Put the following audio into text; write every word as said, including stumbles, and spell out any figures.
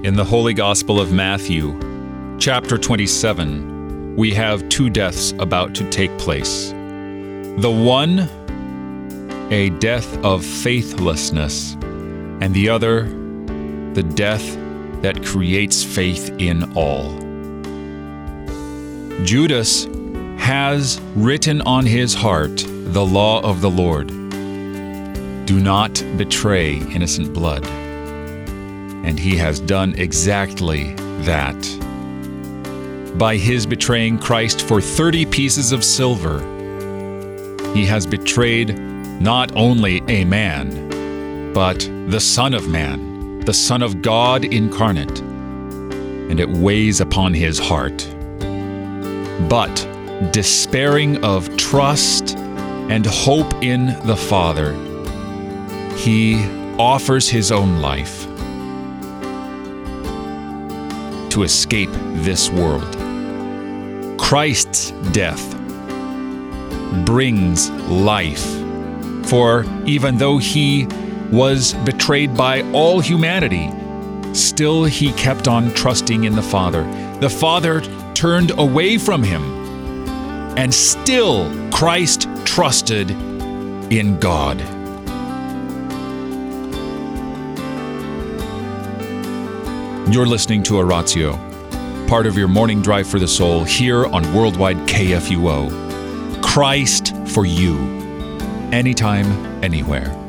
In the Holy Gospel of Matthew, chapter twenty-seven, we have two deaths about to take place. The one, a death of faithlessness, and the other, the death that creates faith in all. Judas has written on his heart the law of the Lord. Do not betray innocent blood. And he has done exactly that. By his betraying Christ for thirty pieces of silver, he has betrayed not only a man, but the Son of Man, the Son of God incarnate, and it weighs upon his heart. But despairing of trust and hope in the Father, he offers his own life to escape this world. Christ's death brings life, for even though he was betrayed by all humanity, still he kept on trusting in the Father. The Father turned away from him, and still Christ trusted in God. You're listening to Oratio, part of your morning drive for the soul here on Worldwide K F U O. Christ for you, anytime, anywhere.